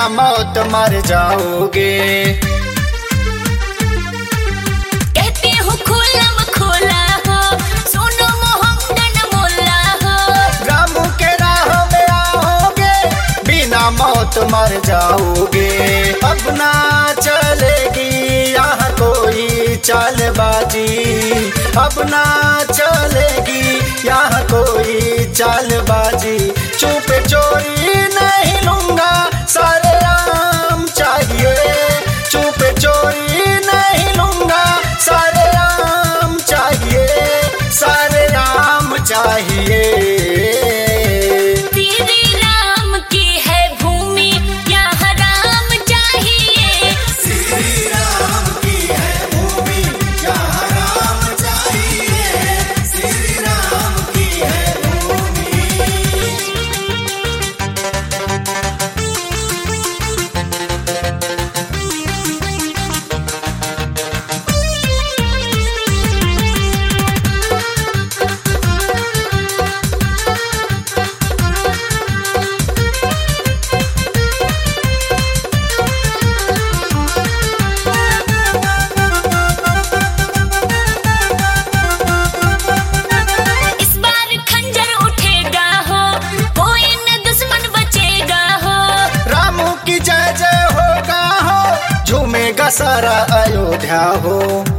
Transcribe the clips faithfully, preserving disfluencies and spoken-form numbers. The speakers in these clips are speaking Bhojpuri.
मौत मर जाओगे। कहते हो खुला म खुला हो, सुनो मोहम्मदन मुल्ला हो। रामू के राह में आओगे, बिना मौत मर जाओगे। अब ना चलेगी यहाँ कोई चालबाजी, अब ना चलेगी यहाँ कोई चालबाजी। चुप चोरी नहीं लूंगा, सारे राम चाहिए। चुप चोरी नहीं लूंगा, सारे राम चाहिए, सारे राम चाहिए। तेरे राम की है भूमि, यहाँ राम चाहिए। श्री राम की है भूमि, यहाँ राम चाहिए। श्री राम की है भूमि। इस बार खंजर उठेगा हो, कोई न दुश्मन बचेगा हो। रामू की जय जय होगा हो, झूमेगा सारा अयोध्या हो।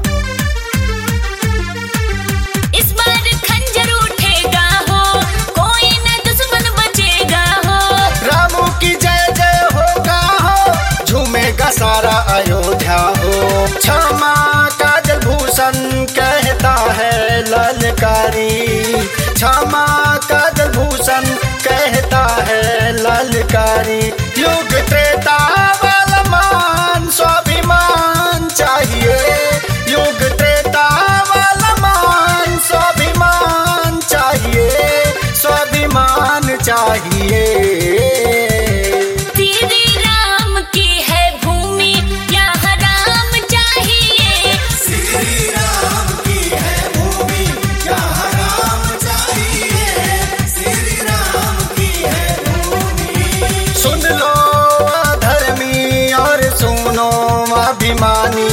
इस बार खंजर उठेगा हो, कोई न दुश्मन बचेगा हो। रामू की जय जय होगा हो, झूमेगा सारा अयोध्या हो। क्षमा काजल भूषण कहता है ललकारी, क्षमा काजल भूषण कहता है ललकारी। युग त्रेता वाला मान स्वाभिमान चाहिए, युग त्रेता वाला मान स्वाभिमान चाहिए, स्वाभिमान चाहिए। तेरे राम की है भूमि, यहाँ राम चाहिए। श्री राम की है भूमि, यहाँ राम चाहिए। श्री राम की है भूमि। सुन लो अधर्मी और सुनो अभिमानी,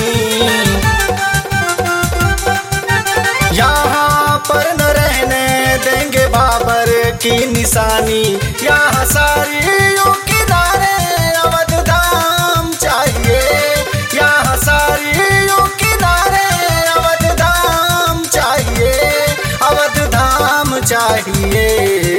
यहाँ पर न रहने देंगे बाबर की निशानी। यहाँ सारियों किनारे अवध धाम चाहिए, यहाँ सारियों किनारे अवध धाम चाहिए, अवध धाम चाहिए।